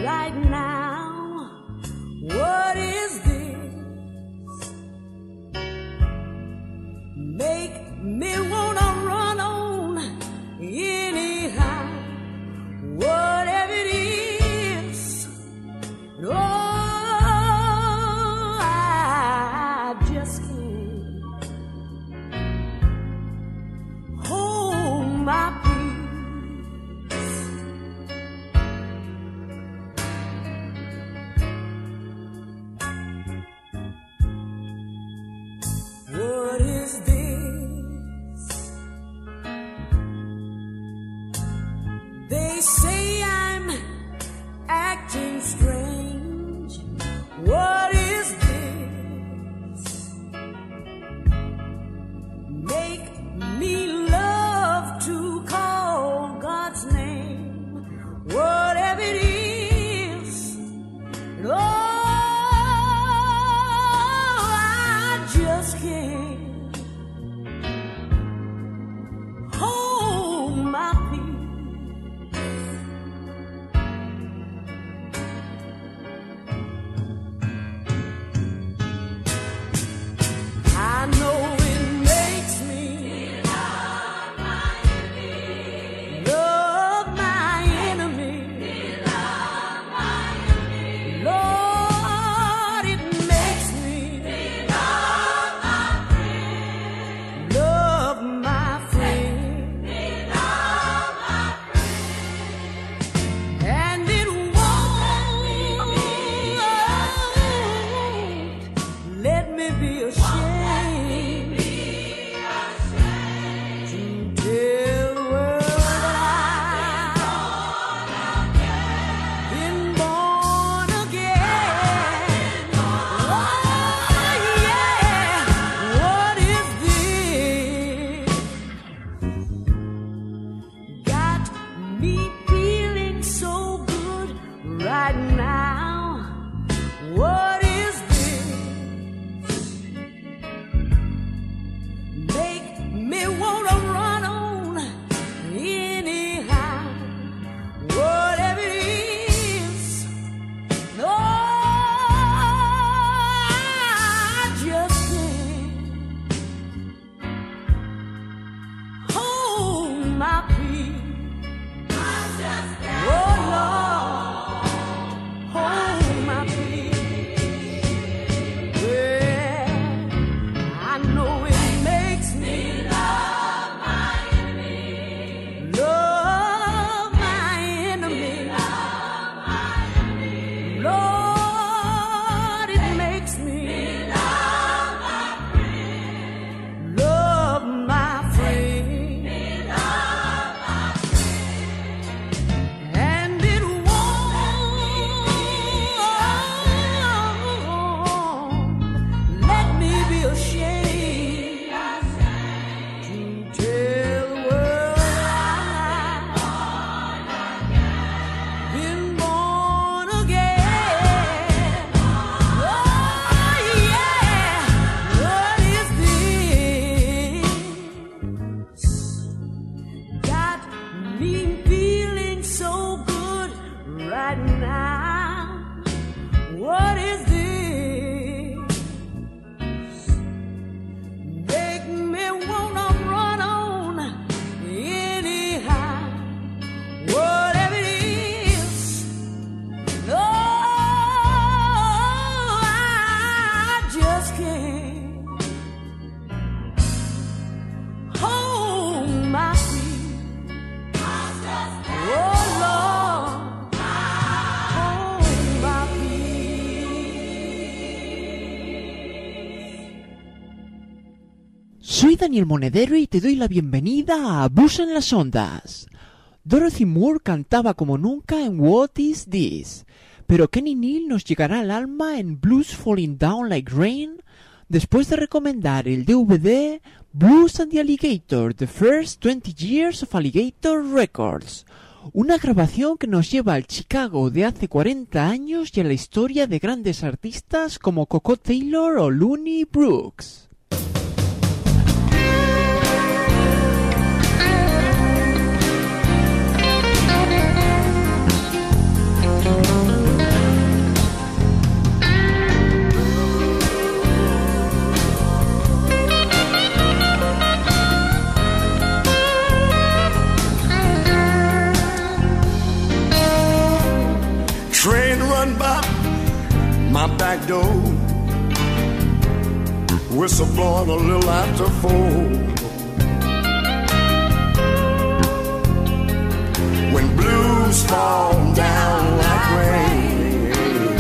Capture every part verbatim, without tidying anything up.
right now. What is this? Make me wanna run on anyhow. Whatever it is, oh, I just can't hold my peace. What is this? They say I'm acting strange. What is this? Make me love to call God's name. Whatever it is, oh, I just can't hold my peace. I know it makes me love my enemy. Love my enemy. Love my enemy. Lord, it makes me love my friend. Love my friend. Love my friend. And it won't let me be ashamed. Right now, what is this? Make me wanna run on anyhow. Whatever it is, no, I just can't hold my peace. Oh Lord, hold my peace. Well, I know it makes me love my enemy. Love my enemy. Love my enemy. Lord, it makes me love my friend. Love my friend. Love my friend. And it won't let me be ashamed to tell the world I've been born again. Oh yeah, what is this? Got me feeling so good right now. What is this? Make me wanna run on anyhow. Whatever it is, no, I just can't hold my feet. Oh Lord, hold my peace. Soy Daniel Monedero y te doy la bienvenida a Blues en las Ondas. Dorothy Moore cantaba como nunca en What Is This, pero Kenny Neal nos llegará al alma en Blues Falling Down Like Rain después de recomendar el D V D Blues and the Alligator, The First twenty Years of Alligator Records, una grabación que nos lleva al Chicago de hace cuarenta años y a la historia de grandes artistas como Coco Taylor o Looney Brooks. Thank you. standing by my back door, whistle blowing a little after four. When blues fall down like rain,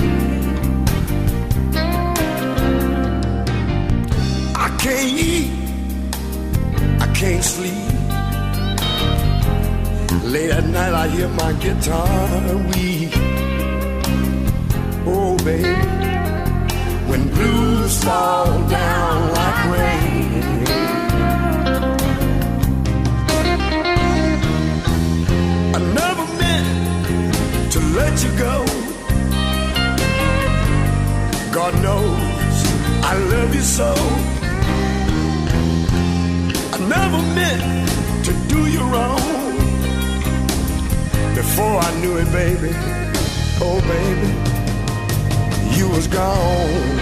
I can't eat, I can't sleep. Late at night I hear my guitar weep. Oh baby, when blues fall down like rain, I never meant to let you go. God knows I love you so. I never meant to do you wrong. Before I knew it, baby, oh baby, you was gone.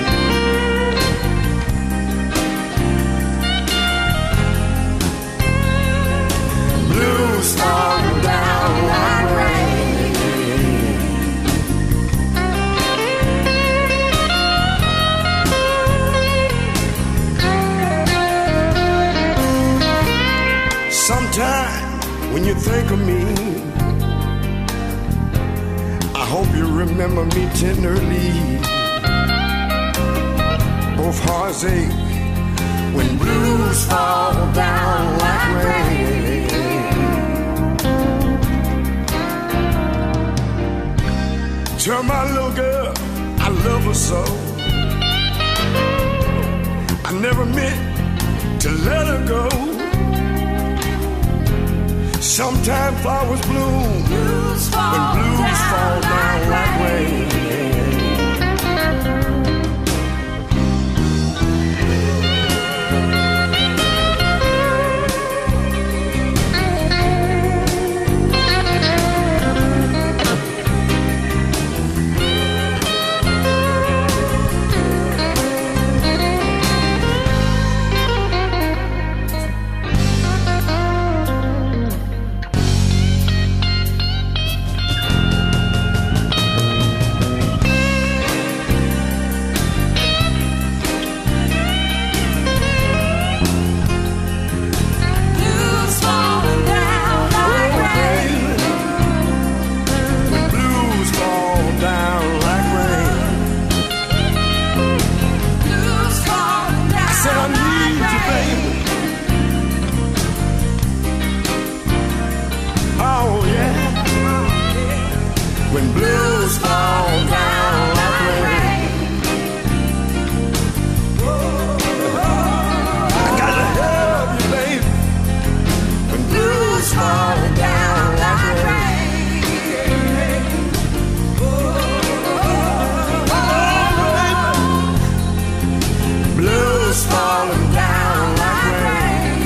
Blues fall down like rain. Sometime when you think of me, I hope you remember me tenderly. Both hearts ache when blues fall down like rain. Tell my little girl I love her so. I never meant to let her go. Sometimes flowers bloom blues fall when blues down fall down like rain. When blues fall down like rain, I gotta have you, baby. When blues fall down like rain, blues falling down like rain.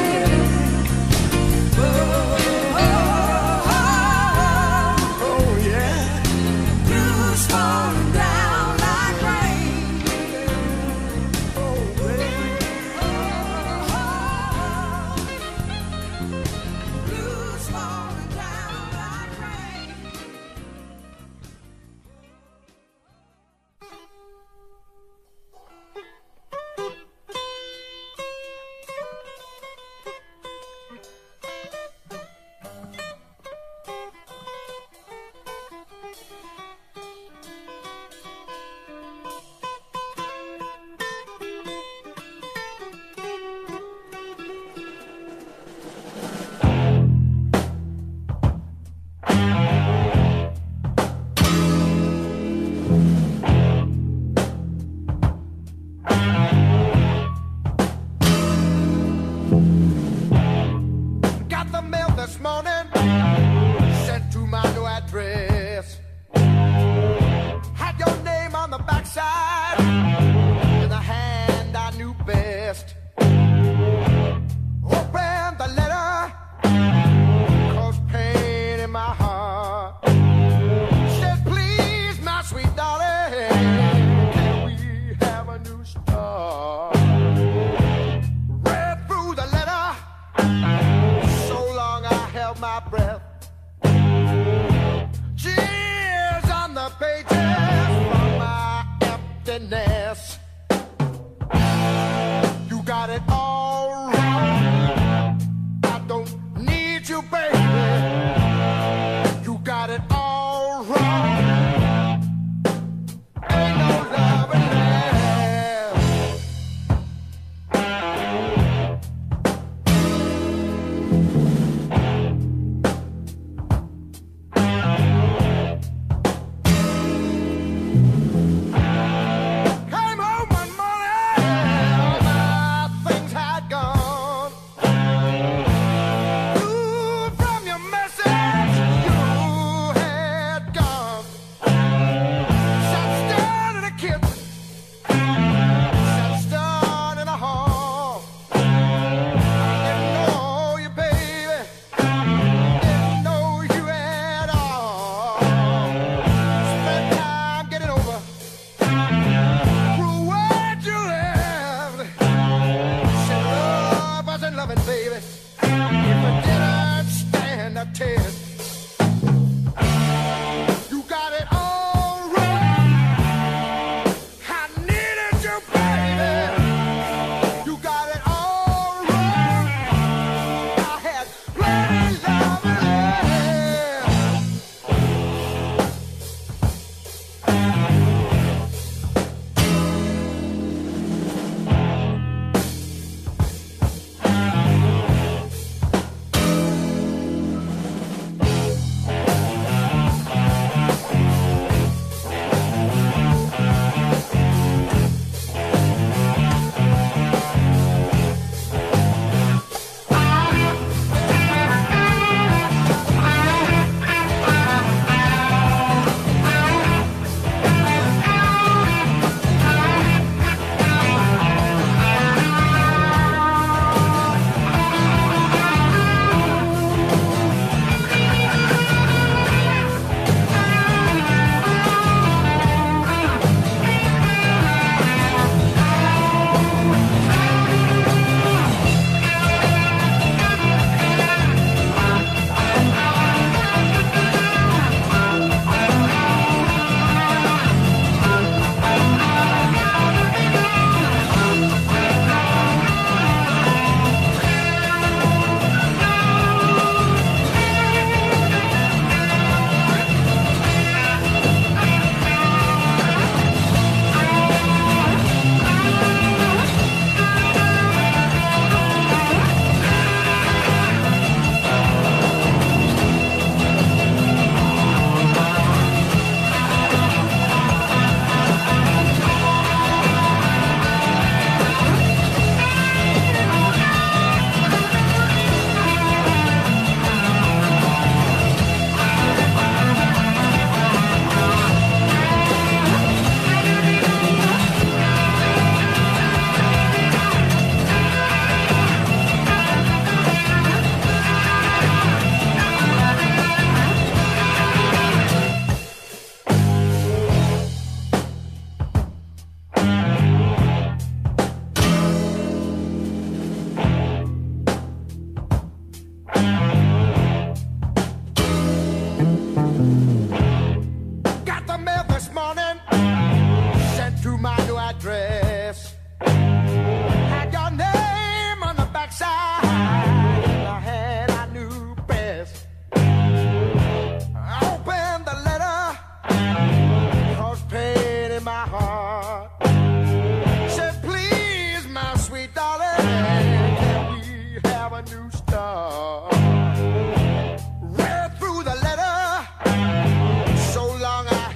Oh yeah. Falling down like rain. Oh, baby. Blues falling down like rain. my breath. Cheers on the page.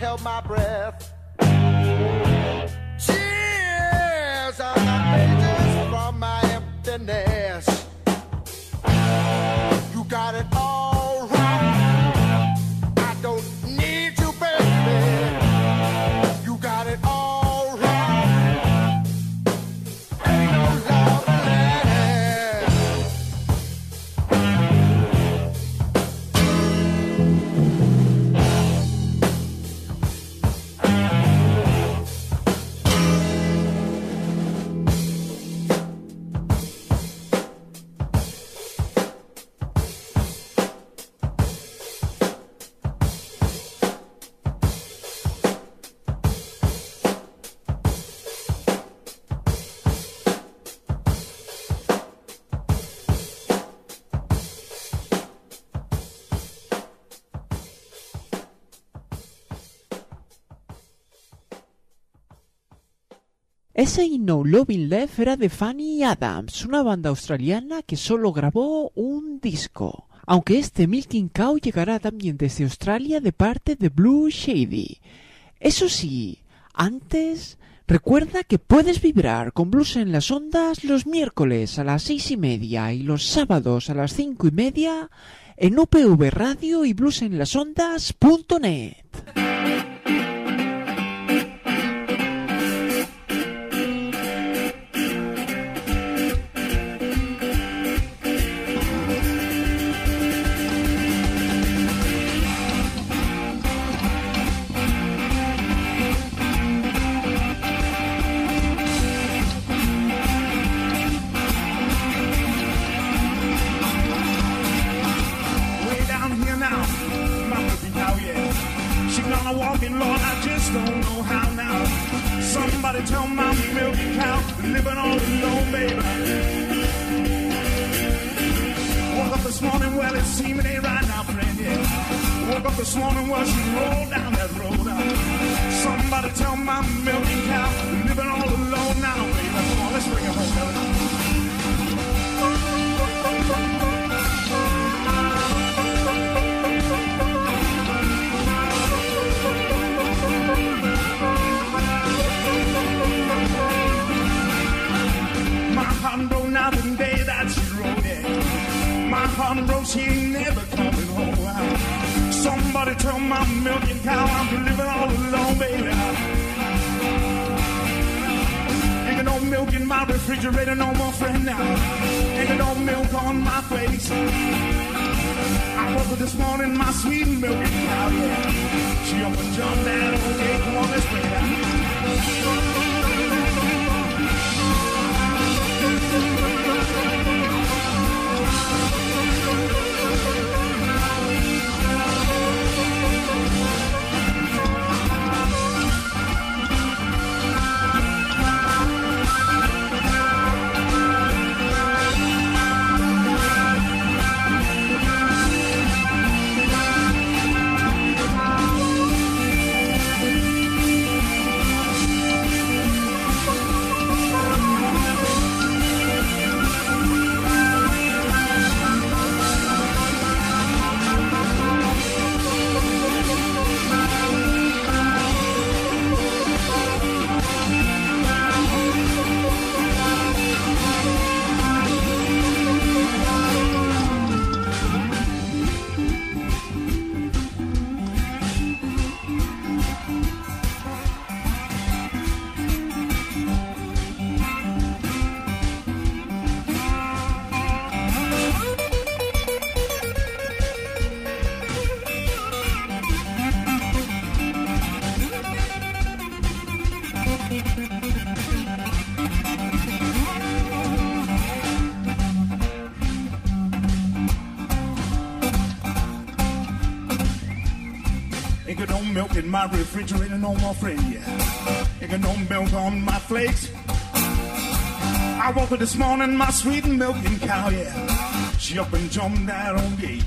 held my breath. Tears are the pages from my emptiness. You got it all wrong. I don't need you, baby. You got it all wrong. Ain't no love left. Ese Ain't No Lovin' Left era de Fanny Adams, una banda australiana que solo grabó un disco. Aunque este Milking Cow llegará también desde Australia de parte de Blue Shady. Eso sí, antes, recuerda que puedes vibrar con Blues en las Ondas los miércoles a las seis y media y los sábados a las cinco y media en U P V Radio y blues en las ondas punto net. Lord, I just don't know how now. Somebody tell my milky cow, living all alone, baby. Woke up this morning, well, it seemed it ain't right now, friend, yeah. Woke up this morning, well, she rolled down that road. Uh. Somebody tell my milky cow, living all alone now, baby. Come on, let's bring it home, baby. My heart broke now the day that she wrote it. My heart broke, she ain't never coming home. Somebody tell my milking cow I'm living all alone, baby. Ain't got no milk in my refrigerator, no more friend now. Ain't got no milk on my face. I woke up this morning, my sweet milking cow, yeah. She up and jumped out, okay, come on, let's bring it out. In my refrigerator, no more friend, yeah. Ain't got no milk on my flakes. I woke up this morning, my sweet milking cow, yeah. She up and jumped out on gate.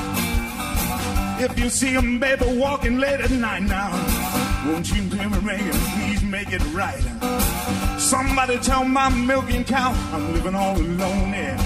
If you see him, baby, walking late at night now, won't you give me ring and please make it right? Somebody tell my milking cow I'm living all alone, yeah.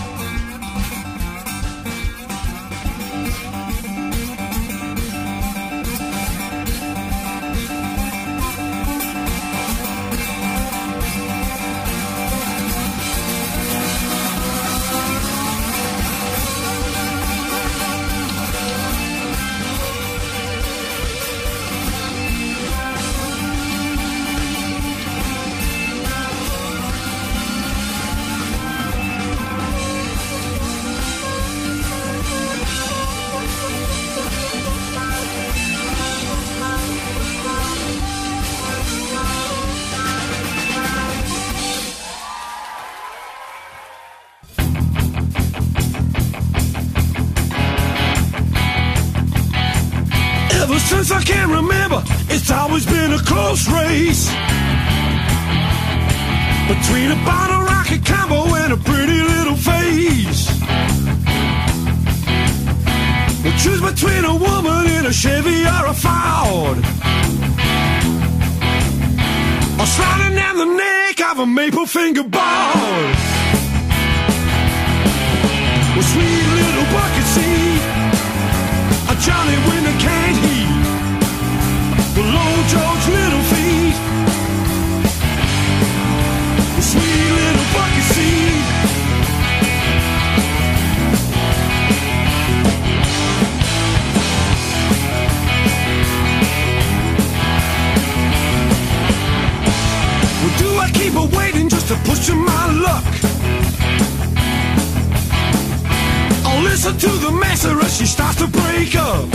close race between a bottle rocket combo and a pretty little face. We'll choose between a woman in a Chevy or a Ford, or sliding down the neck of a maple finger board. With sweet little bucket seat, a Johnny Winter can't heat, with Lord George little feet. With sweet little bucket seat. Well, do I keep her waiting just to push her my luck? I'll listen to the messer as she starts to break up.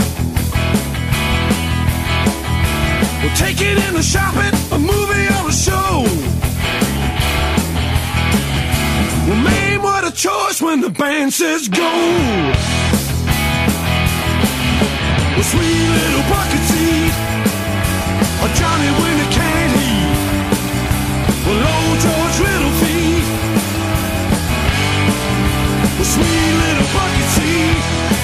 We'll take it in the shopping, a movie or a show. Well, man, what a choice when the band says go. Well, sweet little bucket seat, or Johnny Winter can't heat, well, old George little feet. Well, sweet little bucket seat.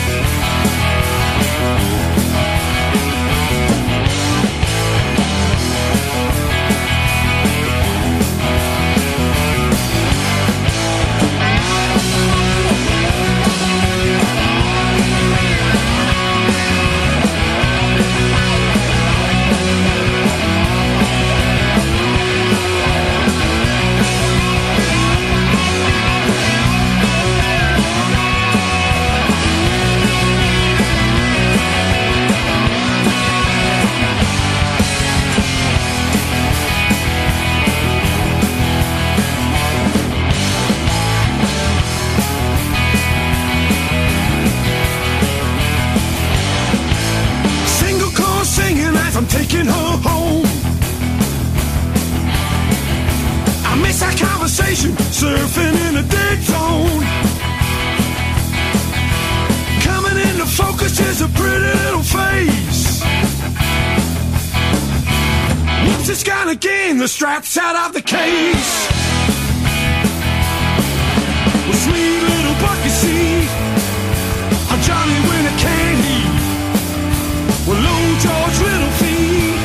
I'm taking her home. I miss our conversation, surfing in a dead zone. Coming into focus is a pretty little face. Whoops, it's gone again, the strap's out of the case. Well, sweet little bucket seat, a Johnny Winter can't heat, well, old George little feet.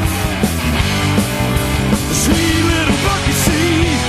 The sweet little bucket seat.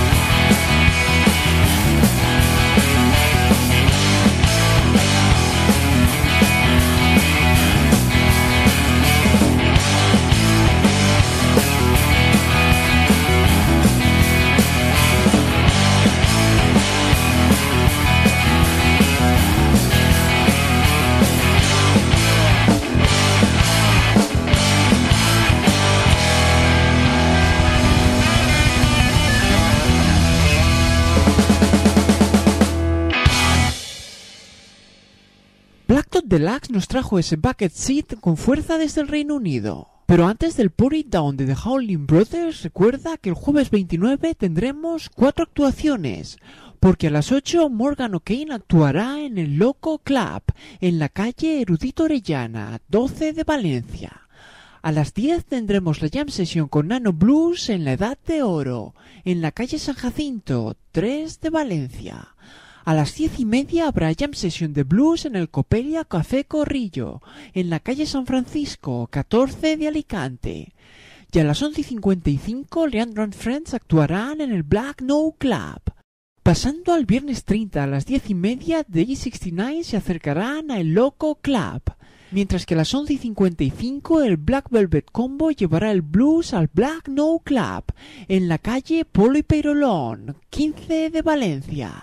Black Dot Deluxe nos trajo ese Bucket Seat con fuerza desde el Reino Unido. Pero antes del Put It Down de The Howling Brothers, recuerda que el jueves veintinueve tendremos cuatro actuaciones, porque a las ocho Morgan O'Kane actuará en el Loco Club, en la calle Erudito Orellana, doce de Valencia. A las diez tendremos la Jam Session con Nano Blues en la Edad de Oro, en la calle San Jacinto, tres de Valencia. A las diez y media habrá Jam Session de Blues en el Copelia Café Corrillo, en la calle San Francisco, catorce de Alicante. Y a las once y cincuenta y cinco, Leandro and Friends actuarán en el Black No Club. Pasando al viernes treinta a las diez y media, The E sesenta y nueve se acercarán a El Loco Club. Mientras que a las once y cincuenta y cinco, el Black Velvet Combo llevará el blues al Black No Club, en la calle Polo y Peirolón, quince de Valencia.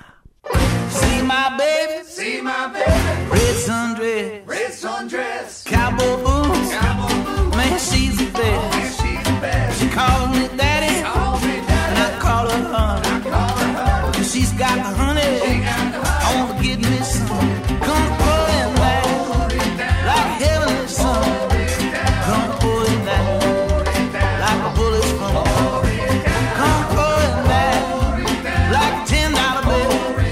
See my baby, See my baby, red sundress, red sundress, cowboy boots, cowboy boots, man, she's the best. and she's the best. She calls me daddy, Call me and daddy, I call her honey. I call her honey. Cause she's got the honey, She got the honey. I wanna get me some. Come pour it down, like heavenly sun. Come pour it down, like a bullet from a gun. Come pour it down, like a ten dollar bill.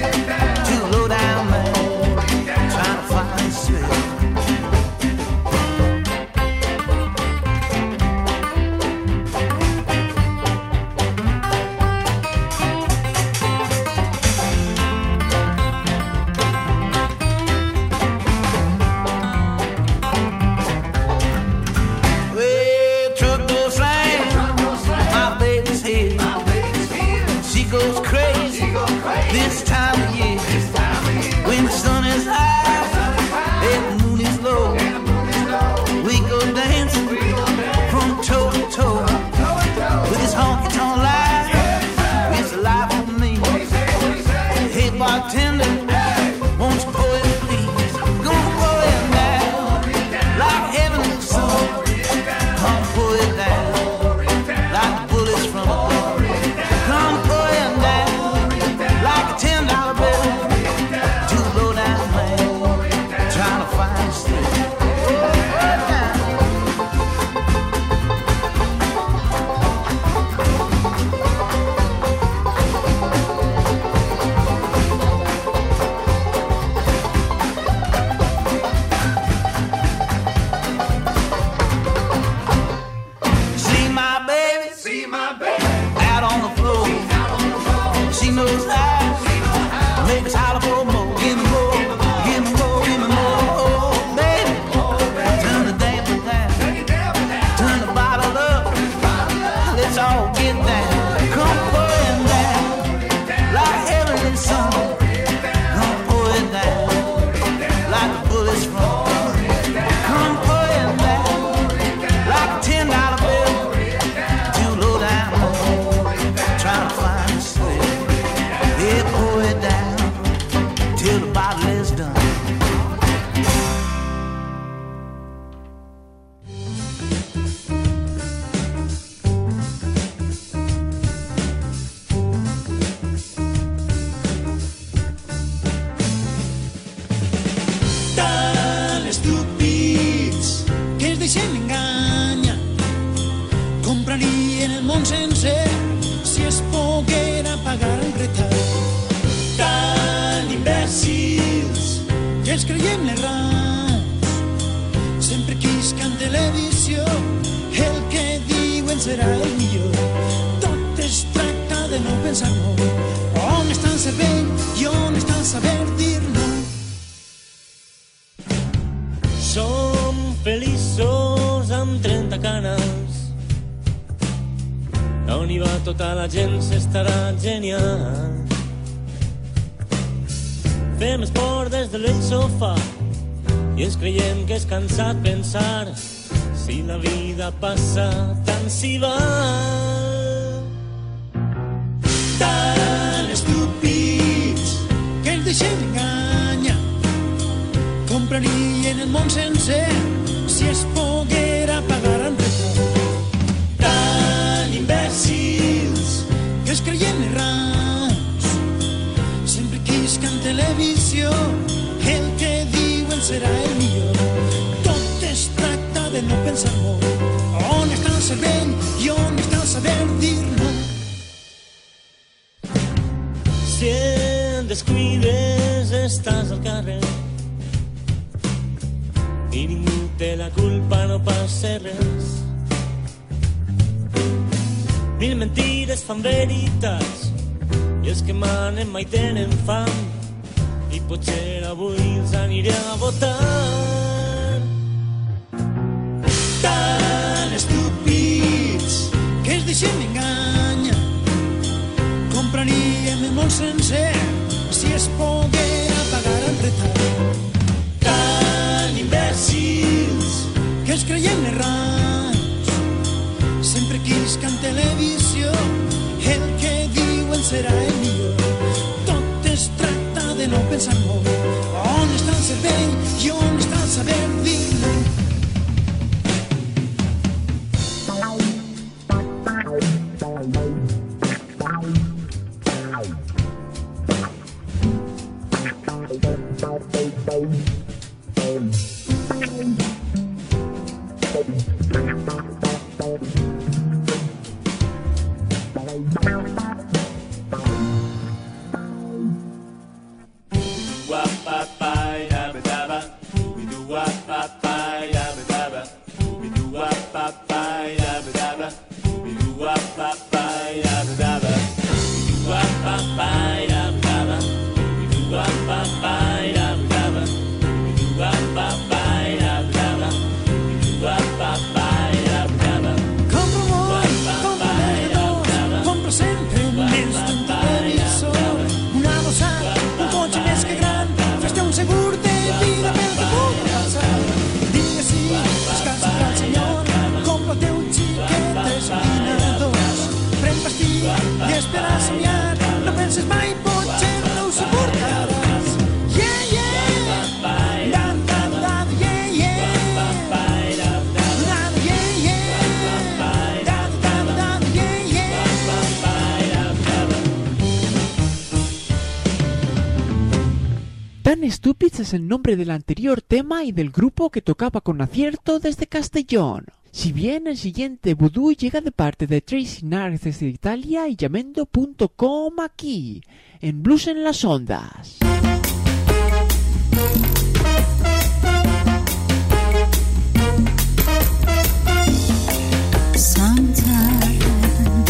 To a low down man, trying to find his thrill. my baby. Out on the floor, she knows how. Make us holler for more. Give me more, give me more, give me more. Oh, baby, turn the damper down, turn the bottle up. Let's all get down. Come pouring down like heavenly sun. Come pour it down like the bullets from. Come pouring down like a ten dollar bill. Too low down, trying to find a slip. Yeah, pour it down till the bottle is done. Tan estúpids que es deixem enganyar. Comprarien el món sencer si es poguera pagar en retard. Tan imbècils que ens creiem les raons. Sempre quisca en televisió el que diuen serà el millor. Tot es tracta de no pensar molt. On està el cervell i on està el saber dir no. Som feliços amb trenta canes. On hi va tota la gent s'estarà genial. Fem esport des del vell sofà i ens creiem que és cansat pensar si la vida passa tant s'hi va. Tan estúpids que ens deixem enganyar. Comprarien el món sencer si es poguera pagar en retard. Tan imbècils que es creiem errats. Sempre quisca en televisió el que diuen serà el millor. Tot es tracta de no pensar molt. On està el cervell i on està el saber dir no. Si et descuides estàs al carrer i ningú té la culpa, no passa res. Mil mentires fan veritats i els que manen mai tenen fam i potser avui els aniré a votar. Tan estúpids que es deixem enganyar. Compraríem el món sencer si es poguera pagar en retard. Tan imbècils que ens creiem errats. Sempre quisca en televisió el que diuen serà el millor. Tot es tracta de no pensar molt. On està el cervell i on està el saber dir no. Tan Estúpids es el nombre del anterior tema y del grupo que tocaba con acierto desde Castellón. Si bien el siguiente vudú llega de parte de Tracy Knarks desde Italia y llamendo punto com aquí, en Blues en las Ondas. Sometimes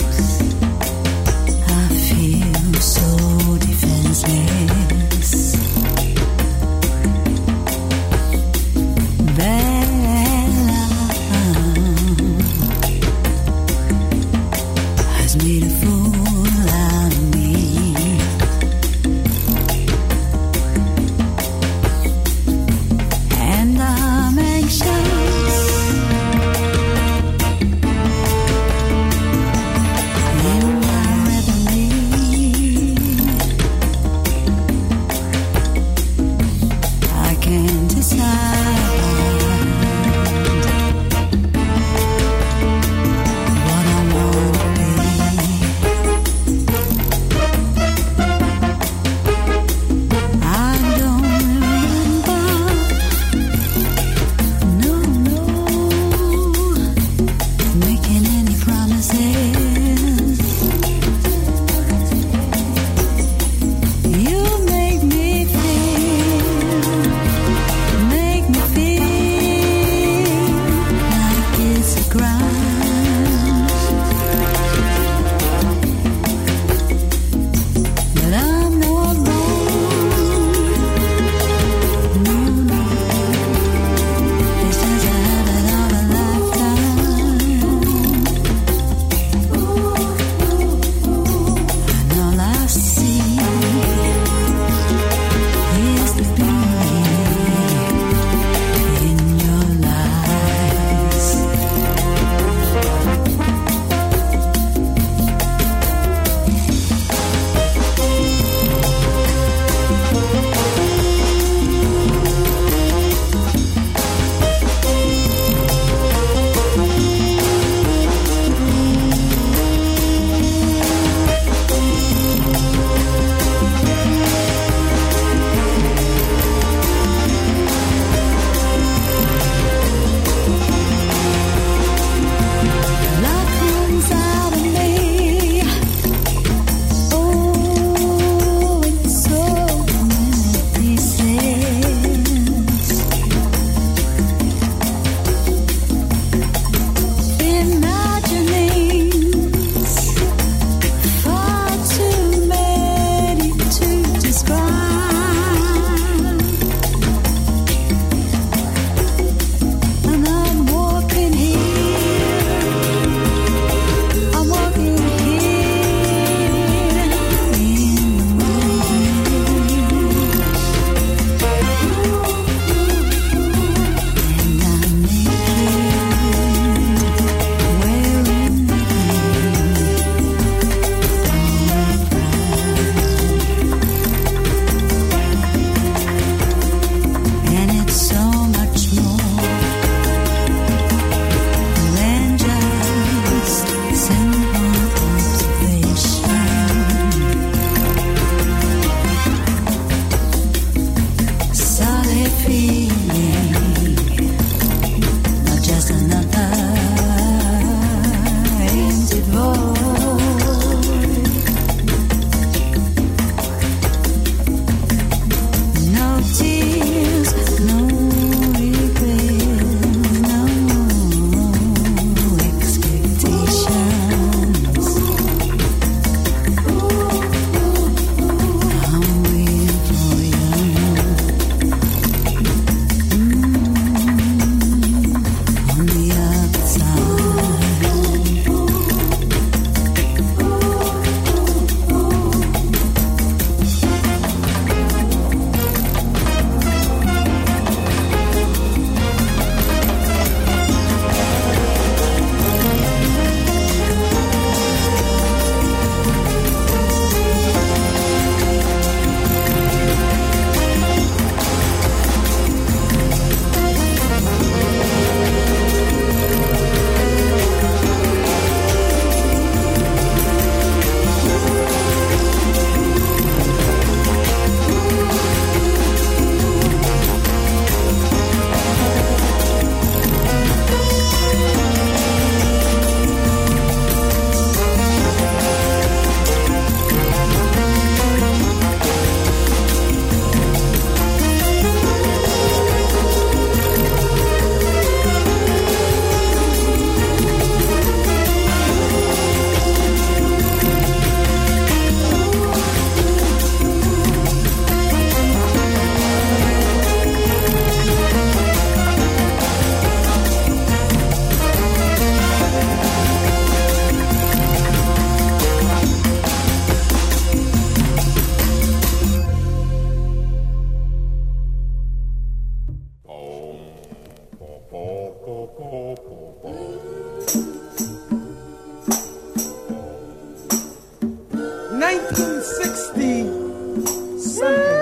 nineteen sixty something.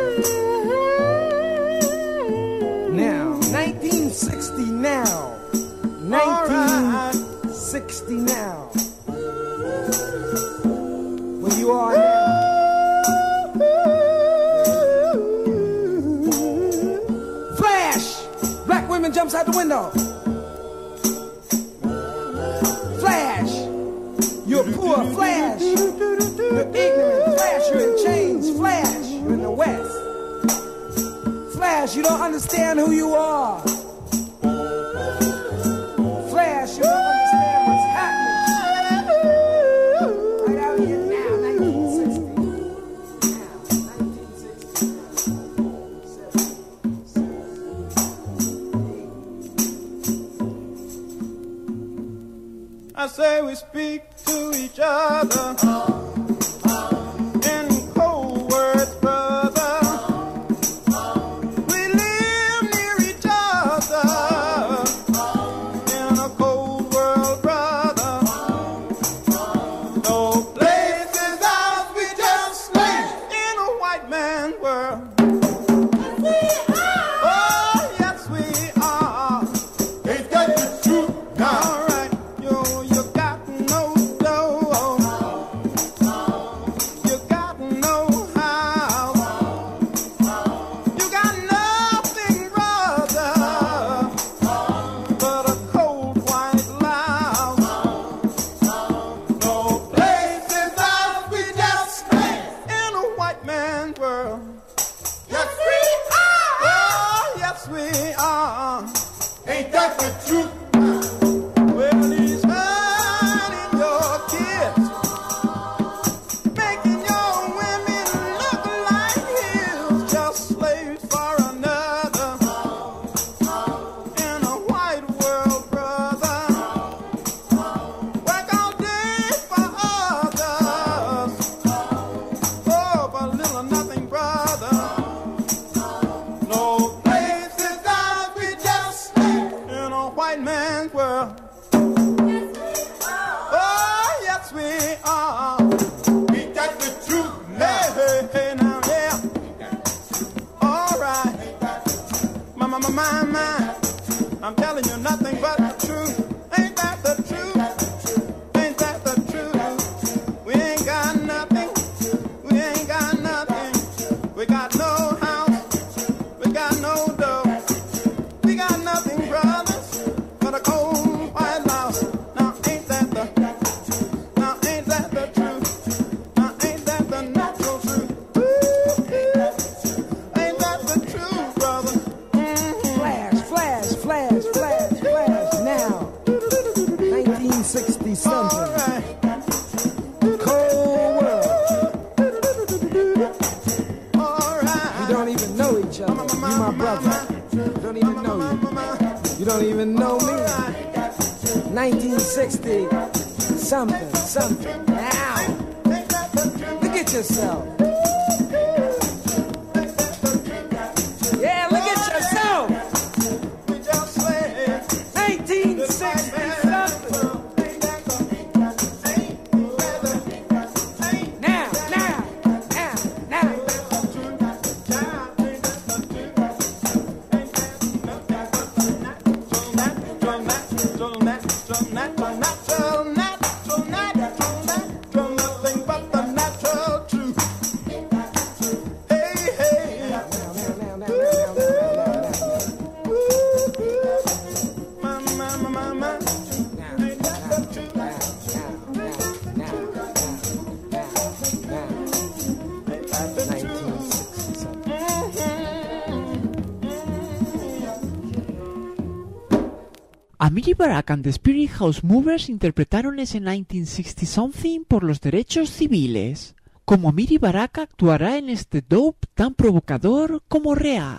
Now, nineteen sixty now. nineteen sixty now. Where you are now. Flash! Black women jumps out the window. Flash! You're poor, Flash. You're ignorant, Flash. You're in chains, Flash. You're in the West. Flash, you don't understand who you are. Flash, you don't understand what's happening. Right out here now, nineteen sixty. Now, nineteen sixty. I say we speak to each other in cold words, brother. We live near each other in a cold world, brother. No place is ours, we just live in a white man's world. Oh, yes we are. Ain't that the truth now? All right, yo, you got no dough. You got no house. You got nothing, brother, but a cold white louse. No place is ours, we just live in a white man's world. Yes, we are. Oh, yes we are. Ain't that the truth? Well, he's hurting your kids, making your women look like he's just slaves for another. In a white world, brother, work all day for others. Oh, for little or nothing, brother. No place is ours, we just live in a white man's world. Oh, yes we are. Ain't that the truth Hey, now? hey, hey, now, yeah. All right. My, my, my, my, my. I'm telling you nothing but the truth. Ain't that the truth? Ain't that the truth? We ain't got nothing. We ain't got nothing. We got no house. We got no dough. We got nothing, brothers, but a cold white louse. Now ain't that the now ain't that the truth? Now ain't that the natural truth? Ooh, ain't that the truth, brother? Mm-hmm. Flash, flash, flash, flash, flash. Now, nineteen sixty All something. right. Cold world. All right. You don't even know each other. You my brother. You don't even know you. You don't even know me. nineteen sixty something, something. Now, look at yourself. Yeah, look at yourself. We just say nineteen sixty something. Now, now, now, now. Amiri Baraka and the Spirit House Movers interpretaron ese nineteen sixty something por los derechos civiles. Como Amiri Baraka actuará en este dope tan provocador como real.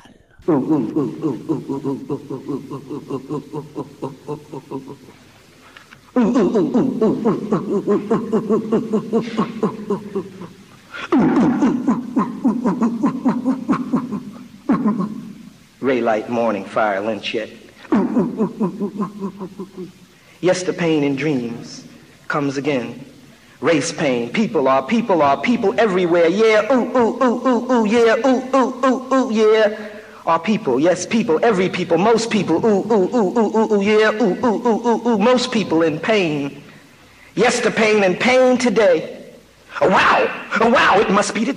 Ray light, morning fire, lynch yet. Yes, the pain in dreams comes again. Race pain, people are, people are, people everywhere. Yeah, ooh, ooh, ooh, ooh, ooh, yeah, ooh, ooh, ooh, ooh, yeah. Are people, yes, people, every people, most people, ooh, ooh, ooh, ooh, ooh, ooh, yeah, ooh, ooh, ooh, ooh, ooh, most people in pain. Yes, the pain and pain today. Oh, wow, oh, wow, it must be the devil.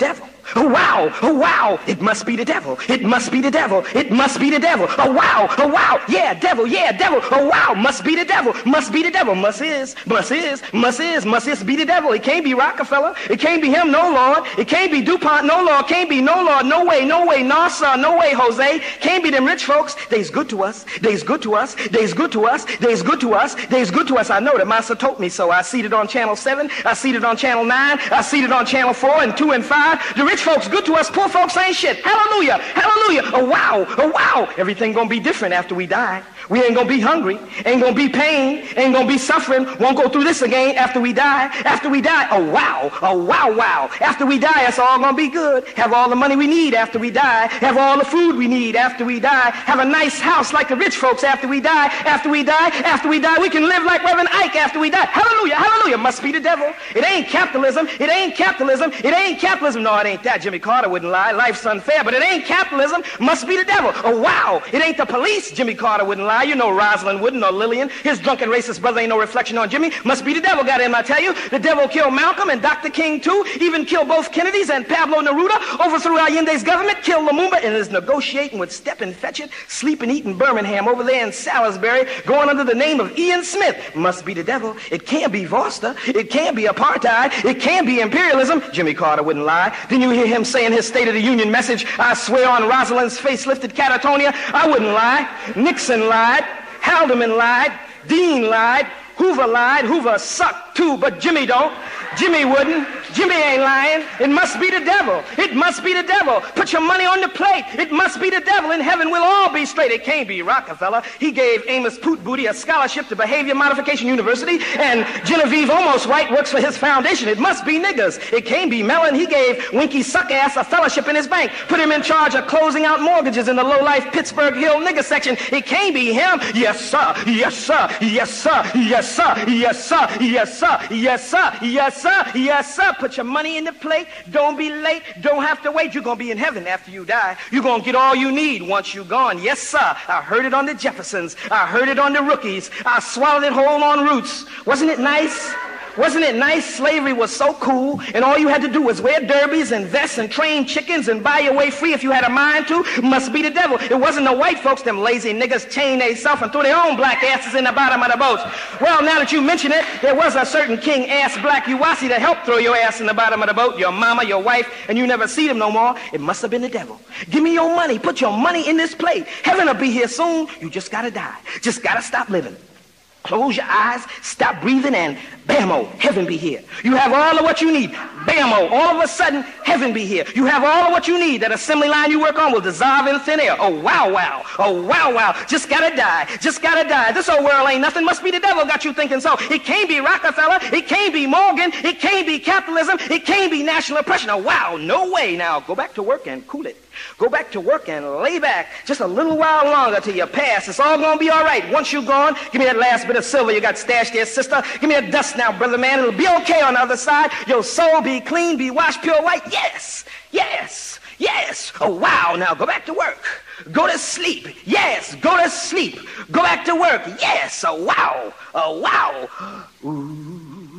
Oh wow, oh wow, it must be the devil, it must be the devil, it must be the devil. Oh wow, oh wow, yeah, devil, yeah, devil. Oh wow, must be the devil, must be the devil, must is, must is, must is, must is be the devil. It can't be Rockefeller, it can't be him, no Lord. It can't be DuPont, no Lord, can't be no Lord, no way, no way, no sir, no way, Jose. Can't be them rich folks. They's good to us, they's good to us, they's good to us, they's good to us, they's good to us. I know that master told me so. I seen it on channel seven, I seen it on channel nine, I seen it on channel four and two and five. The rich folks good to us, poor folks ain't shit. Hallelujah, hallelujah. Oh wow, oh wow. Everything gonna be different after we die. We ain't gonna be hungry, ain't gonna be pain, ain't gonna be suffering, won't go through this again after we die. After we die, oh wow, oh wow, wow. After we die, it's all gonna be good. Have all the money we need after we die. Have all the food we need after we die. Have a nice house like the rich folks after we die. After we die, after we die, we can live like Reverend Ike after we die. Hallelujah, hallelujah. Must be the devil. It ain't capitalism, it ain't capitalism, it ain't capitalism. No, it ain't that. Jimmy Carter wouldn't lie. Life's unfair, but it ain't capitalism. Must be the devil. Oh wow, it ain't the police. Jimmy Carter wouldn't lie. You know Rosalind wouldn't, or Lillian. His drunken racist brother ain't no reflection on Jimmy. Must be the devil got him, I tell you. The devil killed Malcolm and Doctor King too. Even killed both Kennedys and Pablo Neruda. Overthrew Allende's government. Killed Lumumba and is negotiating with Stephen Fetchit. Sleeping, eating Birmingham over there in Salisbury. Going under the name of Ian Smith. Must be the devil. It can't be Vorster. It can't be apartheid. It can't be imperialism. Jimmy Carter wouldn't lie. Then you hear him saying his State of the Union message. I swear on Rosalind's face-lifted Catatonia. I wouldn't lie. Nixon lied. Haldeman lied, Dean lied, Hoover lied, Hoover sucked too, but Jimmy don't. Jimmy wouldn't. Jimmy ain't lying. It must be the devil. It must be the devil. Put your money on the plate. It must be the devil. In heaven we'll all be straight. It can't be Rockefeller. He gave Amos Poot Booty a scholarship to Behavior Modification University, and Genevieve Almost White works for his foundation. It must be niggers. It can't be Mellon. He gave Winky Suckass a fellowship in his bank. Put him in charge of closing out mortgages in the low-life Pittsburgh Hill nigger section. It can't be him. Yes, sir. Yes, sir. Yes, sir. Yes, sir. Yes, sir. Yes, sir. Yes, sir. Yes, sir. Yes, sir. Put your money in the plate. Don't be late. Don't have to wait. You're going to be in heaven after you die. You're going to get all you need once you're gone. Yes, sir. I heard it on the Jeffersons. I heard it on the Rookies. I swallowed it whole on Roots. Wasn't it nice? Wasn't it nice? Slavery was so cool, and all you had to do was wear derbies and vests and train chickens and buy your way free if you had a mind to. Must be the devil. It wasn't the white folks, them lazy niggas, chained theyself and threw their own black asses in the bottom of the boats. Well, now that you mention it, there was a certain king ass black Uwasi to help throw your ass in the bottom of the boat, your mama, your wife, and you never see them no more. It must have been the devil. Give me your money. Put your money in this plate. Heaven will be here soon. You just gotta die. Just gotta stop living. Close your eyes, stop breathing, and bam-o, heaven be here. You have all of what you need. Bam-o, all of a sudden, heaven be here. You have all of what you need. That assembly line you work on will dissolve in thin air. Oh, wow, wow. Oh, wow, wow. Just gotta die. Just gotta die. This old world ain't nothing. Must be the devil got you thinking so. It can't be Rockefeller. It can't be Morgan. It can't be capitalism. It can't be national oppression. Oh, wow, no way. Now, go back to work and cool it. Go back to work and lay back just a little while longer till you pass. It's all gonna be all right. Once you're gone, give me that last bit of silver you got stashed there, sister. Give me that dust now, brother man. It'll be okay on the other side. Your soul be clean, be washed pure white. Yes, yes, yes. Oh, wow. Now go back to work. Go to sleep. Yes, go to sleep. Go back to work. Yes. Oh, wow. Oh, wow. Ooh.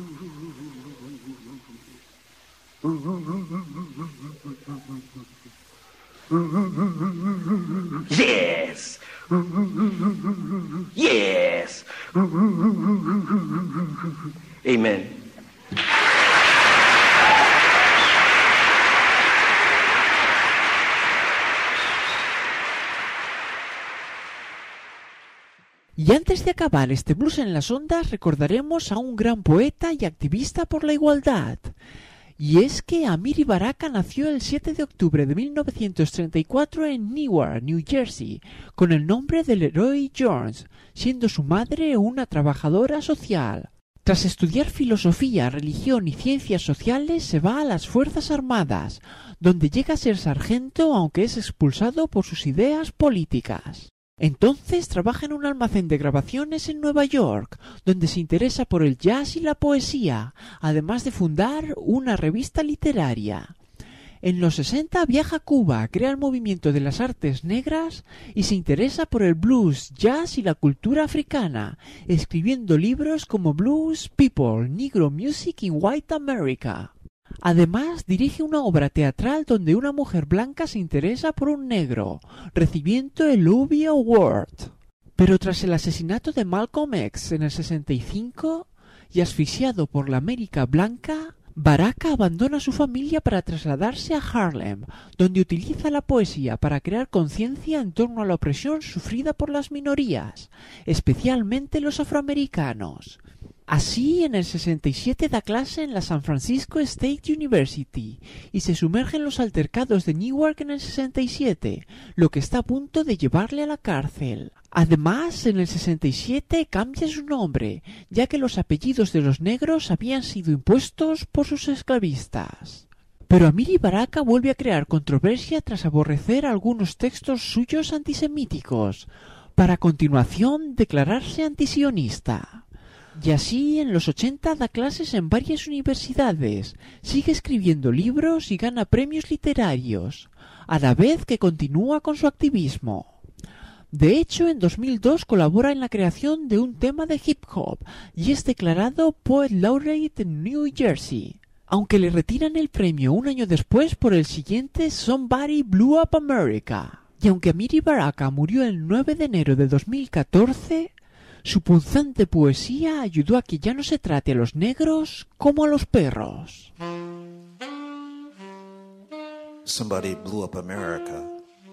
Yes. Yes. Amen. Y antes de acabar este blues en las ondas, recordaremos a un gran poeta y activista por la igualdad. Y es que Amiri Baraka nació el siete de octubre de mil novecientos treinta y cuatro en Newark, New Jersey, con el nombre de Leroy Jones, siendo su madre una trabajadora social. Tras estudiar filosofía, religión y ciencias sociales, se va a las Fuerzas Armadas, donde llega a ser sargento aunque es expulsado por sus ideas políticas. Entonces trabaja en un almacén de grabaciones en Nueva York, donde se interesa por el jazz y la poesía, además de fundar una revista literaria. En los sesenta viaja a Cuba, crea el movimiento de las artes negras y se interesa por el blues, jazz y la cultura africana, escribiendo libros como Blues People, Negro Music in White America. Además, dirige una obra teatral donde una mujer blanca se interesa por un negro, recibiendo el Obie Award. Pero tras el asesinato de Malcolm X en el sesenta y cinco, y asfixiado por la América blanca, Baraka abandona su familia para trasladarse a Harlem, donde utiliza la poesía para crear conciencia en torno a la opresión sufrida por las minorías, especialmente los afroamericanos. Así, en el sesenta y siete da clase en la San Francisco State University y se sumerge en los altercados de Newark en el sesenta y siete, lo que está a punto de llevarle a la cárcel. Además, en el sesenta y siete cambia su nombre, ya que los apellidos de los negros habían sido impuestos por sus esclavistas. Pero Amiri Baraka vuelve a crear controversia tras aborrecer algunos textos suyos antisemíticos, para a continuación declararse antisionista. Y así, en los ochenta da clases en varias universidades, sigue escribiendo libros y gana premios literarios, a la vez que continúa con su activismo. De hecho, en dos mil dos colabora en la creación de un tema de hip hop y es declarado Poet Laureate en New Jersey, aunque le retiran el premio un año después por el siguiente Somebody Blew Up America. Y aunque Amiri Baraka murió el nueve de enero de dos mil catorce, su punzante poesía ayudó a que ya no se trate a los negros como a los perros. Somebody blew up America.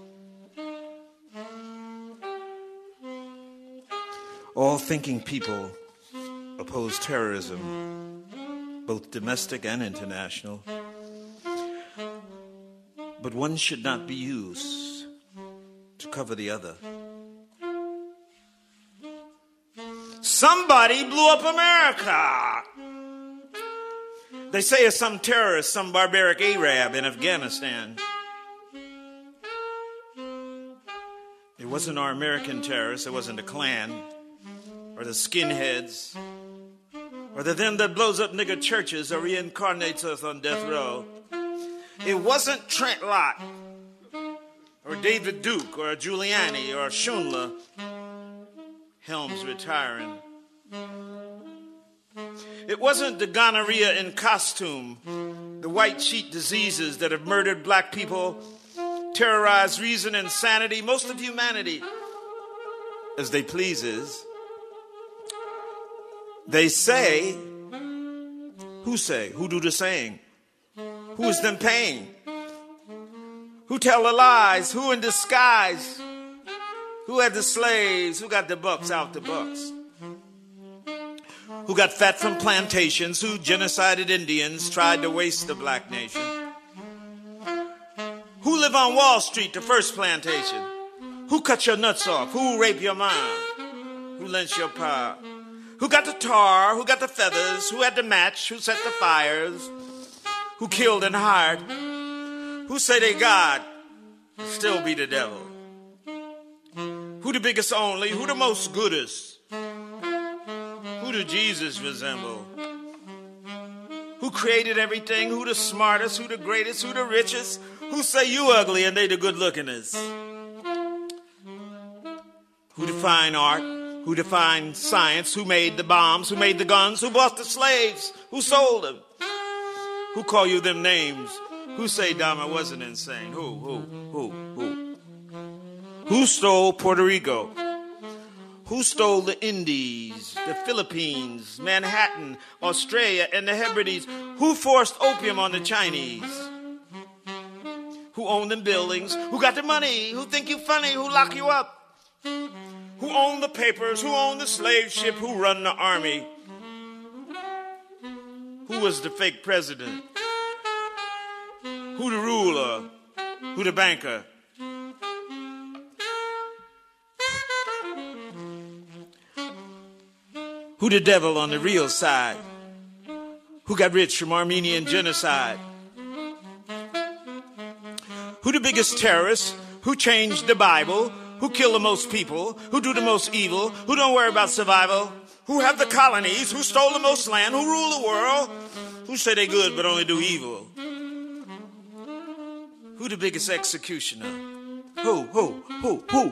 All thinking people oppose terrorism, both domestic and international. But one should not be used to cover the other. Somebody blew up America. They say it's some terrorist, some barbaric Arab in Afghanistan. It wasn't our American terrorists, it wasn't the Klan, or the skinheads, or the them that blows up nigger churches or reincarnates us on death row. It wasn't Trent Lott, or David Duke, or Giuliani, or Schindler. Helms retiring. It wasn't the gonorrhea in costume, the white sheet diseases that have murdered black people, terrorized reason and sanity, most of humanity, as they pleases. They say, who say? Who do the saying? Who is them paying? Who tell the lies? Who in disguise? Who had the slaves? Who got the bucks out the bucks? Who got fat from plantations? Who genocided Indians, tried to waste the black nation? Who live on Wall Street, the first plantation? Who cut your nuts off? Who raped your mom? Who lent your power? Who got the tar? Who got the feathers? Who had the match? Who set the fires? Who killed and hired? Who say they God? Still be the devil. Who the biggest only? Who the most goodest? Who do Jesus resemble? Who created everything? Who the smartest? Who the greatest? Who the richest? Who say you ugly and they the good lookingest? Who define art? Who defined science? Who made the bombs? Who made the guns? Who bought the slaves? Who sold them? Who call you them names? Who say Dahmer wasn't insane? Who, who, who, who? Who stole Puerto Rico? Who stole the Indies, the Philippines, Manhattan, Australia, and the Hebrides? Who forced opium on the Chinese? Who owned them buildings? Who got the money? Who think you funny? Who lock you up? Who owned the papers? Who owned the slave ship? Who run the army? Who was the fake president? Who the ruler? Who the banker? Who the devil on the real side? Who got rich from Armenian genocide? Who the biggest terrorist? Who changed the Bible? Who killed the most people? Who do the most evil? Who don't worry about survival? Who have the colonies? Who stole the most land? Who rule the world? Who say they good but only do evil? Who the biggest executioner? Who, who, who, who?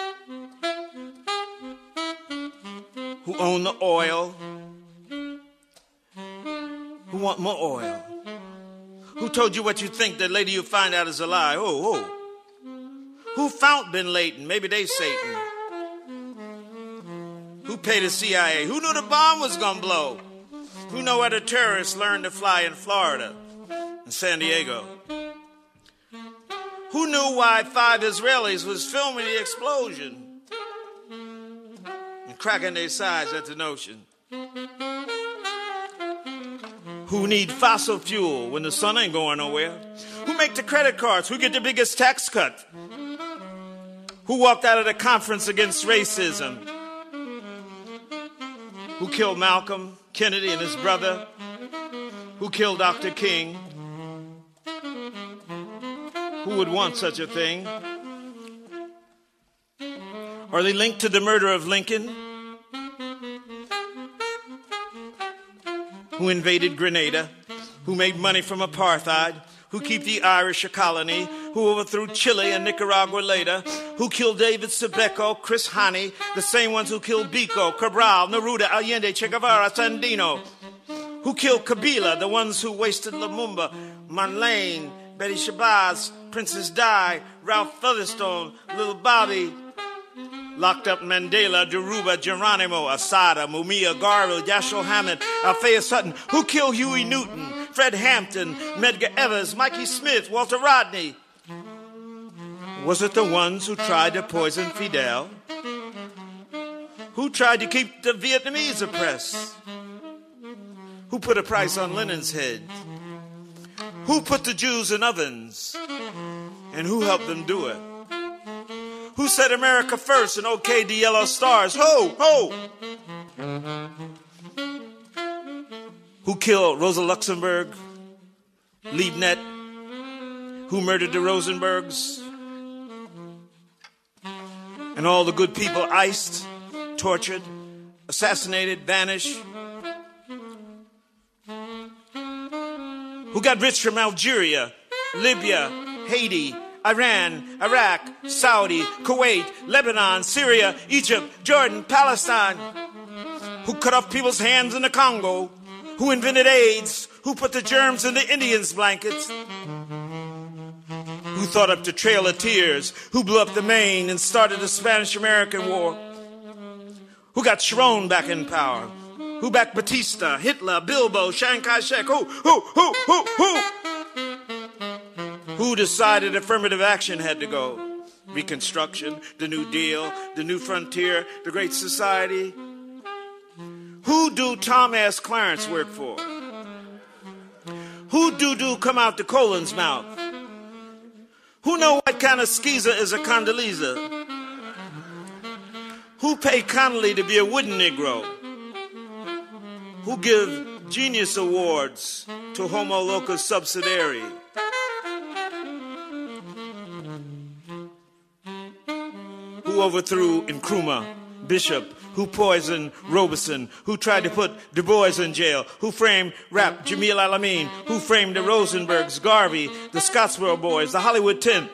Who own the oil? Who want more oil? Who told you what you think that later you find out is a lie? Oh, oh. Who found Bin Laden? Maybe they Satan. Who paid the C I A? Who knew the bomb was gonna blow? Who know where the terrorists learned to fly in Florida and San Diego? Who knew why five Israelis was filming the explosion and cracking their sides at the notion? Who need fossil fuel when the sun ain't going nowhere? Who make the credit cards? Who get the biggest tax cut? Who walked out of the conference against racism? Who killed Malcolm, Kennedy, and his brother? Who killed Doctor King? Who would want such a thing? Are they linked to the murder of Lincoln? Who invaded Grenada? Who made money from apartheid? Who keep the Irish a colony? Who overthrew Chile and Nicaragua later? Who killed David Sebeco, Chris Hani, the same ones who killed Biko, Cabral, Neruda, Allende, Che Guevara, Sandino? Who killed Kabila, the ones who wasted Lumumba, Marlene, Betty Shabazz, Princess Di, Ralph Featherstone, Little Bobby? Locked up Mandela, Deruba, Geronimo, Asada, Mumia, Garvey, Dashiell Hammond, Althea Sutton. Who killed Huey Newton, Fred Hampton, Medgar Evers, Mikey Smith, Walter Rodney? Was it the ones who tried to poison Fidel? Who tried to keep the Vietnamese oppressed? Who put a price on Lenin's head? Who put the Jews in ovens? And who helped them do it? Who said America first and okayed the yellow stars? Ho, ho! Who killed Rosa Luxemburg, Liebknecht? Who murdered the Rosenbergs? And all the good people iced, tortured, assassinated, vanished? Who got rich from Algeria, Libya, Haiti, Iran, Iraq, Saudi, Kuwait, Lebanon, Syria, Egypt, Jordan, Palestine? Who cut off people's hands in the Congo? Who invented AIDS? Who put the germs in the Indians' blankets? Who thought up the Trail of Tears? Who blew up the Maine and started the Spanish-American War? Who got Sharon back in power? Who backed Batista, Hitler, Bilbo, Chiang Kai-shek? Who, who, who, who, who? Who decided affirmative action had to go? Reconstruction, the New Deal, the New Frontier, the Great Society? Who do Tom S. Clarence work for? Who do do come out the colon's mouth? Who know what kind of skeezer is a Condoleezza? Who pay Connolly to be a wooden Negro? Who give Genius Awards to Homo Locus Subsidiary? Who overthrew Nkrumah, Bishop? Who poisoned Robeson? Who tried to put Du Bois in jail? Who framed Rap, Jamil Alameen? Who framed the Rosenbergs, Garvey, the Scottsboro Boys, the Hollywood Ten?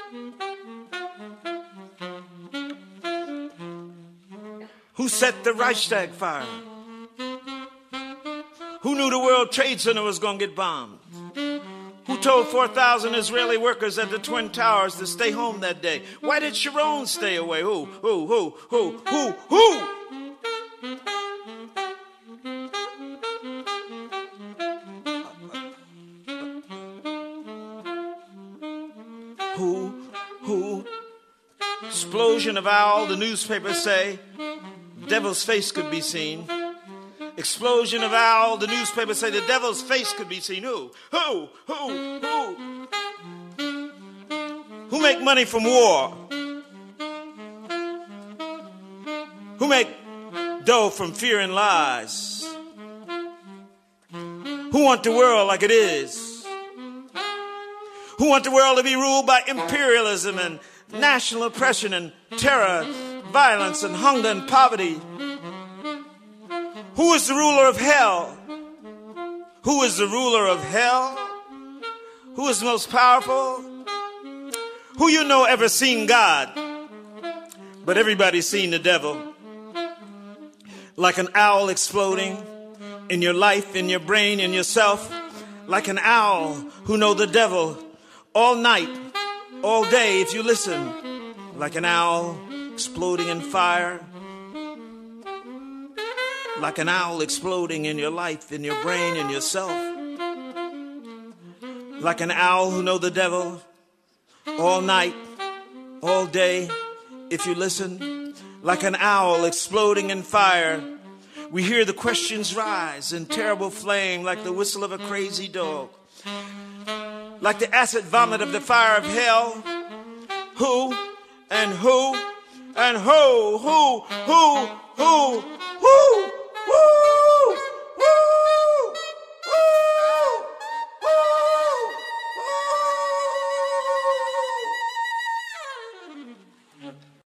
Who set the Reichstag fire? Who knew the World Trade Center was going to get bombed? Who told four thousand Israeli workers at the Twin Towers to stay home that day? Why did Sharon stay away? Who, who, who, who, who, who? Who, who? Explosion of owl, the newspapers say. Devil's face could be seen. Explosion of owl, the newspapers say the devil's face could be seen. Who? Who? Who? Who? Who make money from war? Who make dough from fear and lies? Who want the world like it is? Who want the world to be ruled by imperialism and national oppression and terror, violence and hunger and poverty? Who is the ruler of hell? Who is the ruler of hell? Who is most powerful? Who you know ever seen God? But everybody's seen the devil. Like an owl exploding in your life, in your brain, in yourself. like an owl who know the devil all night, all day if you listen, like an owl exploding in fire, like an owl exploding in your life, in your brain, in yourself, like an owl who know the devil all night, all day if you listen, like an owl exploding in fire. We hear the questions rise in terrible flame like the whistle of a crazy dog, like the acid vomit of the fire of hell. Who and who and who, who, who, who,